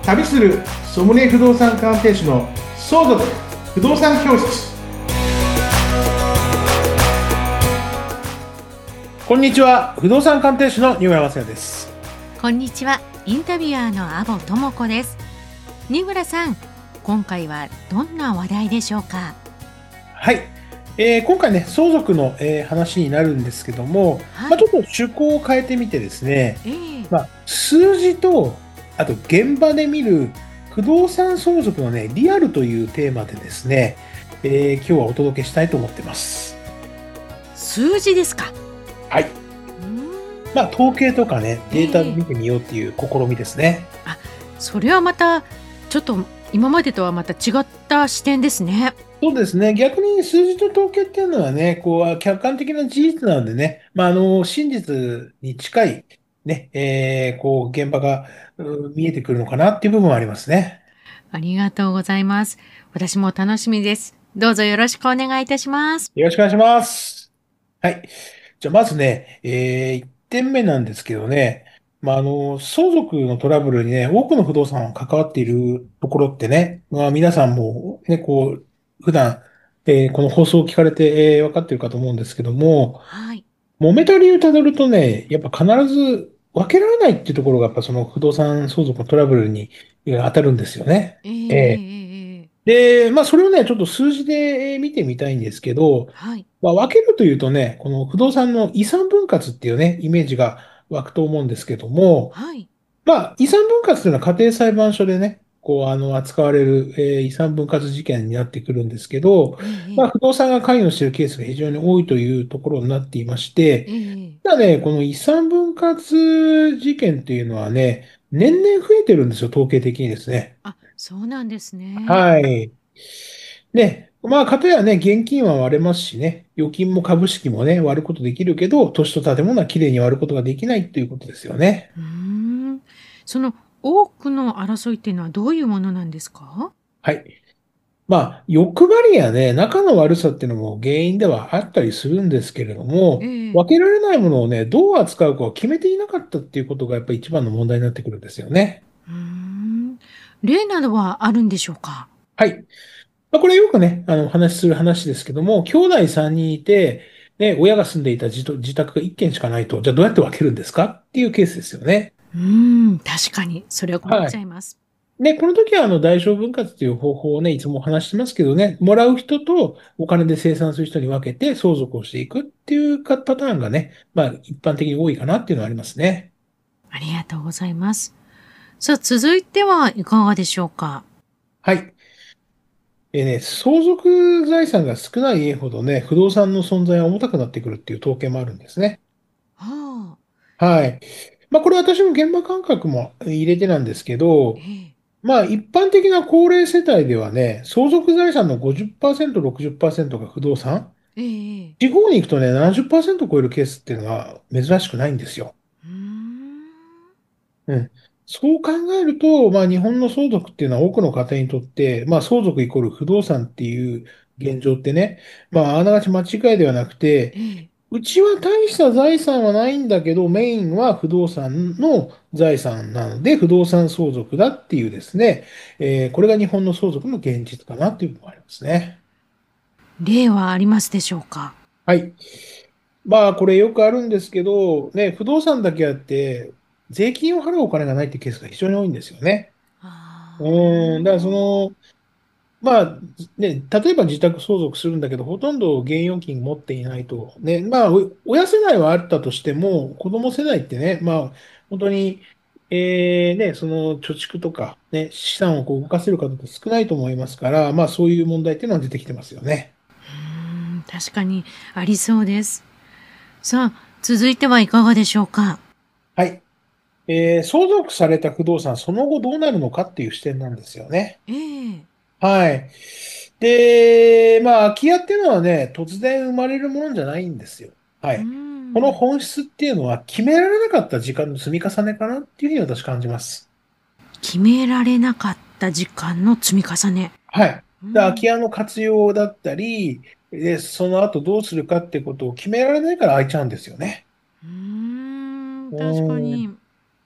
旅するソムリエ不動産鑑定士の相続不動産教室。こんにちは、不動産鑑定士の二村雅也です。 こんにちは、インタビュアーの阿保智子です。二村さん、今回はどんな話題でしょうか？ はい、今回ね、相続の、話になるんですけども、 はい。 ちょっと趣向を変えてみてですね、 ええ。 数字と、あと現場で見る不動産相続のね、リアルというテーマでですね、今日はお届けしたいと思ってます。 数字ですか？ はい。 うーん。 統計とかね、データでええ。 見てみようっていう試みですね。 あ、それはまたちょっと今までとはまた違った視点ですね。 そうですね。逆に数字と統計っていうのはね、客観的な事実なんでね、真実に近い、ね、現場が見えてくるのかなっていう部分はありますね。 ありがとうございます。私も楽しみです。どうぞよろしくお願いいたします。 よろしくお願いします。はい。じゃあ、まずね、1点目なんですけどね、相続のトラブルにね、多くの不動産が関わっているところってね、皆さんもね、普段、この放送を聞かれて、分かっているかと思うんですけども、 はい。 揉めた理由をたどるとね、やっぱ必ず分けられないっていうところが、やっぱその不動産相続のトラブルに当たるんですよね。 えええええ。 えええ。 で、それをね、ちょっと数字で見てみたいんですけど、 はい。 分けるというとね、この不動産の遺産分割っていうね、イメージが湧くと思うんですけども、 はい。 遺産分割というのは家庭裁判所でね、扱われる、遺産分割事件になってくるんですけど、 ええええ。 不動産が関与しているケースが非常に多いというところになっていまして、 ええ。 ただね、この遺産分割事件っていうのはね、年々増えてるんですよ、統計的にですね。 あ、そうなんですね。 はい。ね、かたやね、現金は割れますしね、預金も株式もね、割ることできるけど、土地と建物はきれいに割ることができないということですよね。 うーん。その多くの争いっていうのはどういうものなんですか？ はい。欲張りやね、仲の悪さっていうのも原因ではあったりするんですけれども、 ええ。 分けられないものをね、どう扱うかを決めていなかったっていうことがやっぱり一番の問題になってくるんですよね。 うーん。例などはあるんでしょうか？ はい。これよくね、お話しする話ですけども、兄弟3人いて、ね、親が住んでいた自宅が1軒しかないと、じゃあどうやって分けるんですかっていうケースですよね。 確かにそれは困っはい。 ちゃいます。 で、この時は代償分割という方法をね、いつもお話ししてますけどね、もらう人とお金で生産する人に分けて相続をしていくっていうパターンがね、一般的に多いかなっていうのはありますね。 ありがとうございます。さあ、続いてはいかがでしょうか？ はい。相続財産が少ない家ほどね、不動産の存在は重たくなってくるっていう統計もあるんですね。 はあ。 はい。これ私の現場感覚も入れてなんですけど、 ええ。 一般的な高齢世帯ではね、相続財産の50%、60%が不動産。 ええええ。 地方に行くとね、70%を超えるケースっていうのは珍しくないんですよ。 うーん。 うん。そう考えると、日本の相続っていうのは多くの家庭にとって、相続イコール不動産っていう現状ってね、あながち間違いではなくて、 ええ。 うちは大した財産はないんだけど、メインは不動産の財産なので、不動産相続だっていうですね、これが日本の相続の現実かなっていうのがありますね。 例はありますでしょうか？ はい。これよくあるんですけど、ね、不動産だけあって、税金を払うお金がないってケースが非常に多いんですよね。だからあまあ、例えば自宅相続するんだけど、ほとんど現預金持っていないと。ね、親世代はあったとしても、子供世代ってね、本当に、その貯蓄とか、ね、資産を動かせる方って少ないと思いますから、そういう問題っていうのは出てきてますよね。 確かにありそうです。さあ、続いてはいかがでしょうか？ はい。相続された不動産、その後どうなるのかっていう視点なんですよね。 ええ。 はい。で、空き家っていうのはね、突然生まれるものじゃないんですよ。はうーい。このん。 本質っていうのは決められなかった時間の積み重ねかなっていうふうに私感じます。 決められなかった時間の積み重ね。 はい。で、空きうん。 家の活用だったり、で、その後どうするかってことを決められないから空いちゃうんですよね。 うーう確かーん。 に。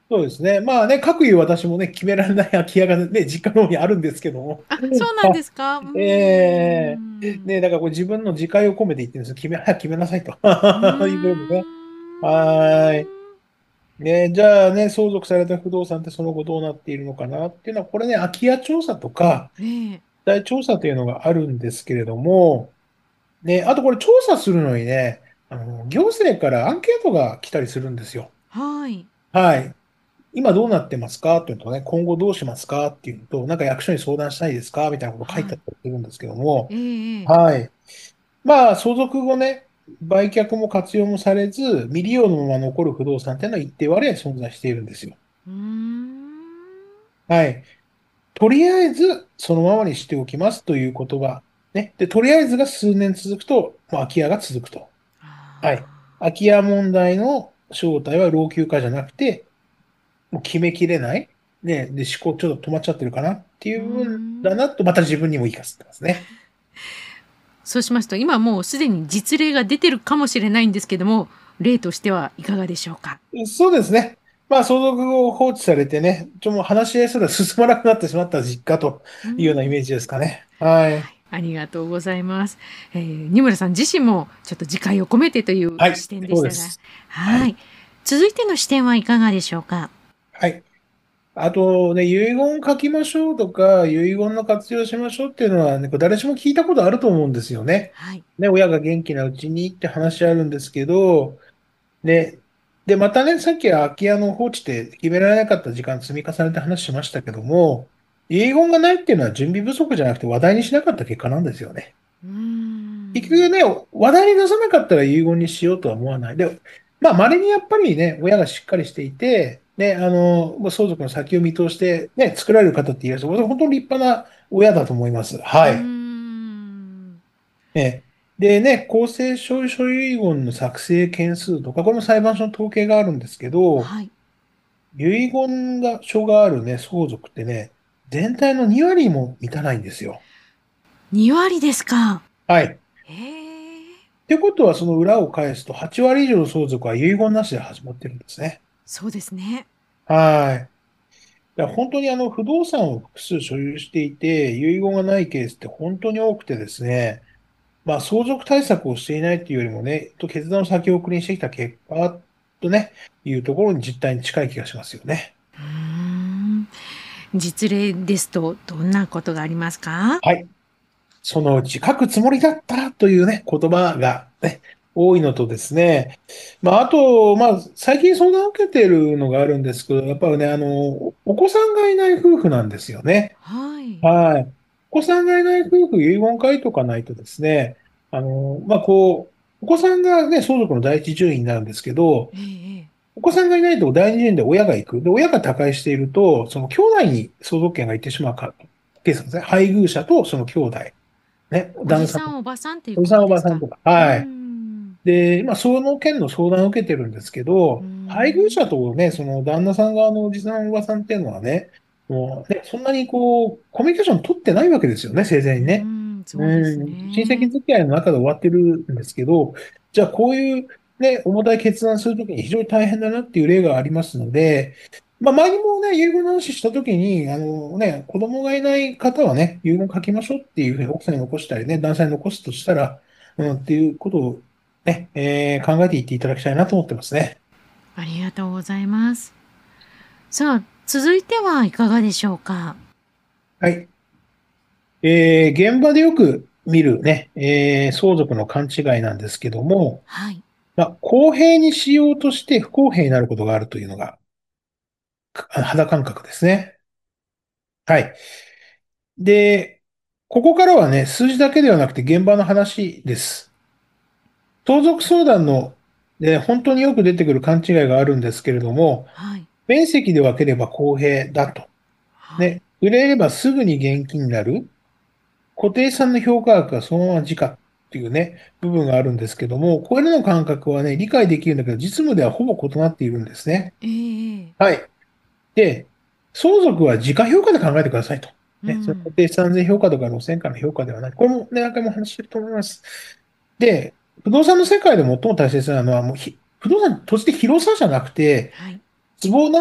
そうですね。まあね、各いう私もね、決められない空き家がね、実家の方にあるんですけども。 あ、そうなんですか。 ね、だからこれ自分の自戒を込めて言ってるんですよ。早く決めなさいと。 うーいうことでね。はーい。 ん。 ね、じゃあね、相続された不動産ってその後どうなっているのかなっていうのは、これね、空き家調査とか、 ええ。 大調査というのがあるんですけれども、ね、あとこれ調査するのにね、行政からアンケートが来たりするんですよ。 はい。 はい。今どうなってますかっていうとね、今後どうしますかっていうと、なんか役所に相談したいですかみたいなこと書いてあはい。 ったりするんですけども、 ええ、ええ。 はい。まあ、相続後ね、売却も活用もされず、未利用のまま残る不動産っていうのは一定割合存在しているんですよ。 うーん。 はい。とりあえず、そのままにしておきますという言葉。ね。で、とりあえずが数年続くと、もう空き家が続くと。はい。 あ空き家問題の正体は老朽化じゃなくて、もう決めきれない。ね。で、思考ちょっと止まっちゃってるかなっていー。うーう部分だん。 なと、また自分にも言い聞かせてますね。 そうしますと、今もうすでに実例が出てるかもしれないんですけども、例としてはいかがでしょうか？ そうですね。まあ、相続を放置されてね、もう話し合いすら進まなくなってしまった実家とうーいうようなイメん。 ージですかね。はい。 はい、ありがとうございます。二村さん自身もちょっと自戒を込めてというはい。 視点でしたが、 そうです。はい。 はい。続いての視点はいかがでしょうか？ はい。あとね、遺言書きましょうとか、遺言の活用しましょうっていうのはね、これ誰しも聞いたことあると思うんですよね。 はい。 ね、親が元気なうちにって話あるんですけど、ね、で、またね、さっきは空き家の放置で決められなかった時間積み重ねて話しましたけども、遺言がないっていうのは準備不足じゃなくて話題にしなかった結果なんですよね。 うーん。 結局ね、話題に出さなかったら遺言にしようとは思わない。で、まあ、稀にやっぱりね、親がしっかりしていて、ね、もう相続の先を見通して、ね、作られる方っていらっしゃる。本当に立派な親だと思います。 うーはい。 ん。 ね。でね、公正証書遺言の作成件数とか、これも裁判所の統計があるんですけど、 はい。 遺言が書があるね、相続ってね、全体の2割も満たないんですよ。 2割ですか。 はい。っへえ。 てことは、その裏を返すと、8割以上の相続は遺言なしで始まってるんですね。 そうですね。 はい。だから本当に不動産を複数所有していて、遺言がないケースって本当に多くてですね、まあ、相続対策をしていないというよりもね、決断を先送りにしてきた結果とね、いうところに実態に近い気がしますよね。 うーん。実例ですとどんなことがありますか？ はい。そのうち書くつもりだったというね、言葉がね、多いのとですね、まあ、あと、まあ、最近相談を受けているのがあるんですけど、やっぱりね、お子さんがいない夫婦なんですよね。 はい。 はい。お子さんがいない夫婦、遺言書いとかないとですね、まあ、こう、お子さんがね、相続の第一順位になるんですけど、 ええ、ええ。 お子さんがいないと第二順位で親が行く。で、親が他界していると、その兄弟に相続権が行ってしまうケースなんですね。配偶者とその兄弟。ね、旦那さん、 おじさん、おばさんっていうこおじさん、おとですか？ ばさんとか。 うーはい。 ん。 で、今、その件の相談を受けてるんですけうーど、配偶ん。 者とね、その旦那さん側のおじさん、おばさんっていうのはね、もうね、そんなにこう、コミュニケーション取ってないわけですよね、生前うーにね。 ん、そうですうん、親戚ね。 付き合いの中で終わってるんですけど、じゃあこういうね、重たい決断するときに非常に大変だなっていう例がありますので、まあ、前にもね、遺言の話したときに、子供がいない方はね、遺言書きましょうっていうふうに奥さんに残したりね、旦那さんに残すとしたら、っていうことをね、考えていっていただきたいなと思ってますね。 ありがとうございます。さあ、続いてはいかがでしょうか？ はい。現場でよく見るね、相続の勘違いなんですけども、 はい。 まあ、公平にしようとして不公平になることがあるというのが、肌感覚ですね。はい。で、ここからはね、数字だけではなくて現場の話です。相続相談の、本当によく出てくる勘違いがあるんですけれども、 はい。 面積で分ければ公平だと。 はい。 ね、売れればすぐに現金になる。固定資産の評価額がそのまま時価っていうね、部分があるんですけども、これらの感覚はね、理解できるんだけど、実務ではほぼ異なっているんですね。 ええ、ええ。 はい。で、相続は時価評価で考えてくださいと。 うね、その固ん。 定資産税評価とか路線価の評価ではない。これもね、何回もお話ししてると思います。で、不動産の世界で最も大切なのは、不動産、土地って広さじゃなくて、 はい。 坪なん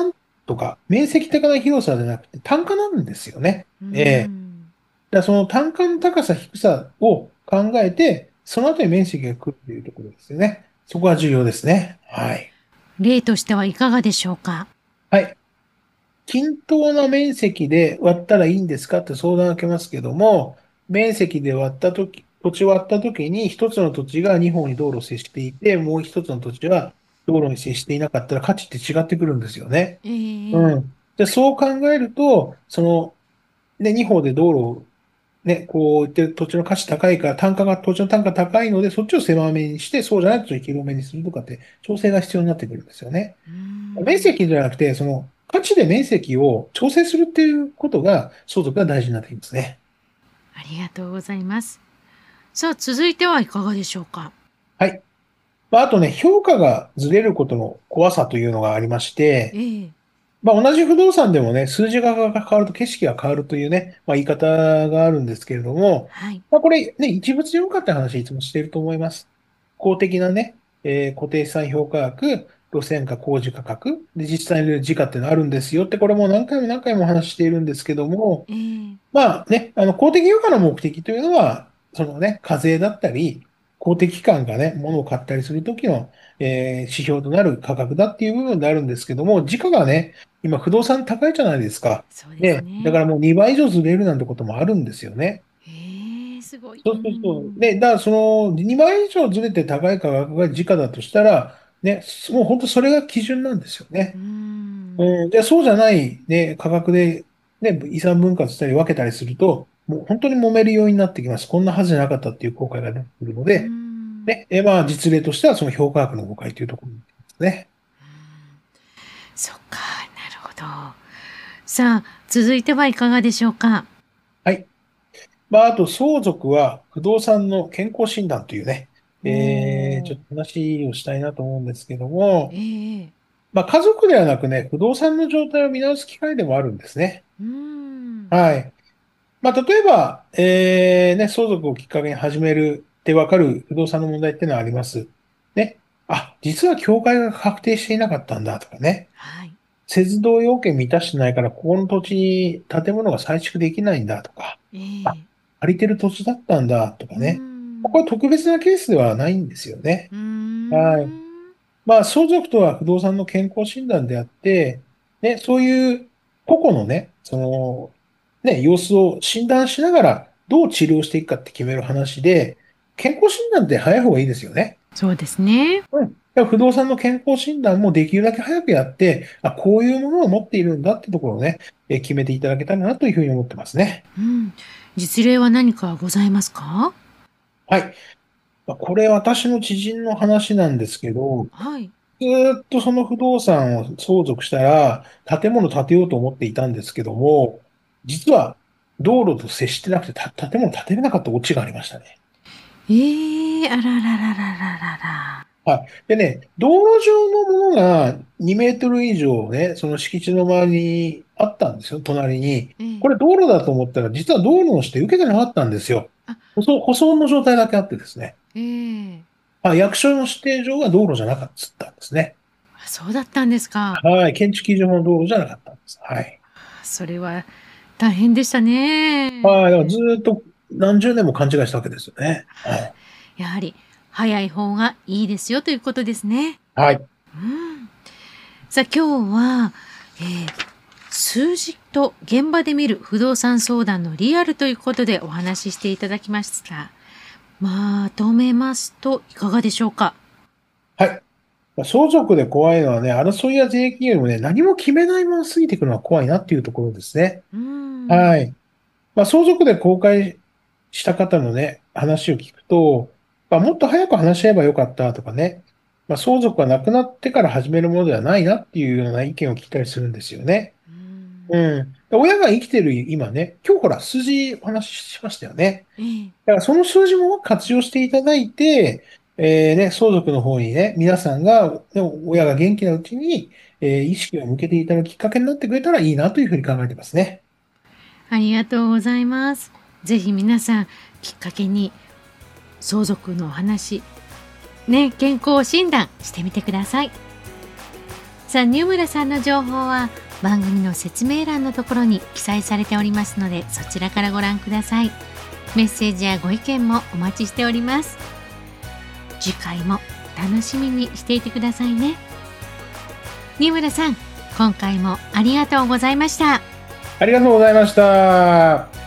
とか、面積的な広さじゃなくて単価なんですよね。 うーええ。 ん。 だからその単価の高さ、低さを考えて、その後に面積が来るっていうところですよね。そこが重要ですね。はい。 例としてはいかがでしょうか？ はい。均等な面積で割ったらいいんですかって相談が来ますけども、面積で割ったとき、土地を割ったときに、一つの土地が二方に道路を接していて、もう一つの土地は道路に接していなかったら価値って違ってくるんですよね。 ええええ。 うん。で、そう考えると、二方で道路をね、こう言って土地の価値高いから、土地の単価高いので、そっちを狭めにして、そうじゃない土地を広めにするとかって、調整が必要になってくるんですよね。 うー面ん。 積じゃなくて、価値で面積を調整するっていうことが、相続が大事になってきますね。 ありがとうございます。さあ、続いてはいかがでしょうか？ はい。あとね、評価がずれることの怖さというのがありまして、 ええ。 同じ不動産でもね、数字が変わると景色が変わるというね、言い方があるんですけれども、 はい。 これね、一物評価って話いつもしていると思います。公的なね、固定資産評価額、路線価、工事価格、で、実際の時価っていうのがあるんですよって、これも何回も何回もお話ししているんですけども、 ええ。 公的評価の目的というのは、そのね、課税だったり、公的機関がね、物を買ったりするときの、指標となる価格だっていう部分であるんですけども、時価がね、今不動産高いじゃないですか。 そうですね、だかね。 らもう2倍以上ずれるなんてこともあるんですよね。 ええ、すごい。うーそうそうそう。 ん。 で、だからその2倍以上ずれて高い価格が時価だとしたら、ね、もう本当それが基準なんですようーね。 ん。 うん、で、そうじゃないね、価格でね、遺産分割したり分けたりすると、もう本当に揉めるようになってきます。こんなはずじゃなかったっていう後悔が出てくるのうーで、 ん。 ね、実例としてはその評価額の誤解というところですね。 そっか、なるほど。さあ、続いてはいかがでしょうか？ はい。あと相続は不動産の健康診断というね、 おちょお。 っと話をしたいなと思うんですけども、 ええ。 家族ではなくね、不動産の状態を見直す機会でもあるんですね。 うーん。 はい。例えば、相続をきっかけに始めるってわかる不動産の問題っていうのはあります。ね。あ、実は境界が確定していなかったんだとかね。 はい。 接続要件満たしてないから、ここの土地に建物が再築できないんだとか。 えあ、 え。 借りてる土地だったんだとかうーね。ここん。 は特別なケースではないんですよね。 うーはい。 ん。 相続とは不動産の健康診断であって、ね、そういう個々のね、様子を診断しながらどう治療していくかって決める話で、健康診断って早い方がいいですよね。 そうですね。 うん。だから不動産の健康診断もできるだけ早くやって、あ、こういうものを持っているんだってところをね、決めていただけたらなというふうに思ってますね。 うん。実例は何かございますか？ はい。これ私の知人の話なんですけど、 はい。 ずーっとその不動産を相続したら、建物建てようと思っていたんですけども、実は道路と接してなくて建物建てれなかったオチがありましたね。 ええ、あららららららら。 はい。でね、道路上のものが2メートル以上ね、その敷地の周りにあったんですよ、隣に。 ええ。 これ道路だと思ったら、実は道路の下受けてなかったんですよ。 あ、 舗装の状態だけあってですね。 ええ。 役所の指定上は道路じゃなかったんですね。 あ、そうだったんですか。 はい。建築基準法の道路じゃなかったんです。はい。 それは大変でしたはい。だからずね。 ーっと何十年も勘違いしたわけですよね。はい。 やはり早い方がいいですよということですね。 はい。 うん。さあ今日は、えー数字と現場で見る不動産相談のリアルということでお話ししていただきました。まとめますといかがでしょうか？ はい。相続で怖いのはね、争いや税金よりもね、何も決めないまま過ぎていくのが怖いなっていうところですね。 うーん。 はい。相続で公開した方のね、話を聞くと、もっと早く話し合えばよかったとかね、相続がなくなってから始めるものではないなっていうような意見を聞いたりするんですよね。 うーん。 うん。親が生きてる今ね、今日ほら数字お話ししましたよね。 ええ。 だからその数字も活用していただいて、相続の方にね、皆さんが、ね、親が元気なうちに、意識を向けていただくきっかけになってくれたらいいなというふうに考えてますね。 ありがとうございます。ぜひ皆さんきっかけに相続のお話、ね、健康診断してみてください。さあ、乳村さんの情報は番組の説明欄のところに記載されておりますので、そちらからご覧ください。メッセージやご意見もお待ちしております。次回も楽しみにしていてくださいね。新村さん、今回もありがとうございました。 ありがとうございました。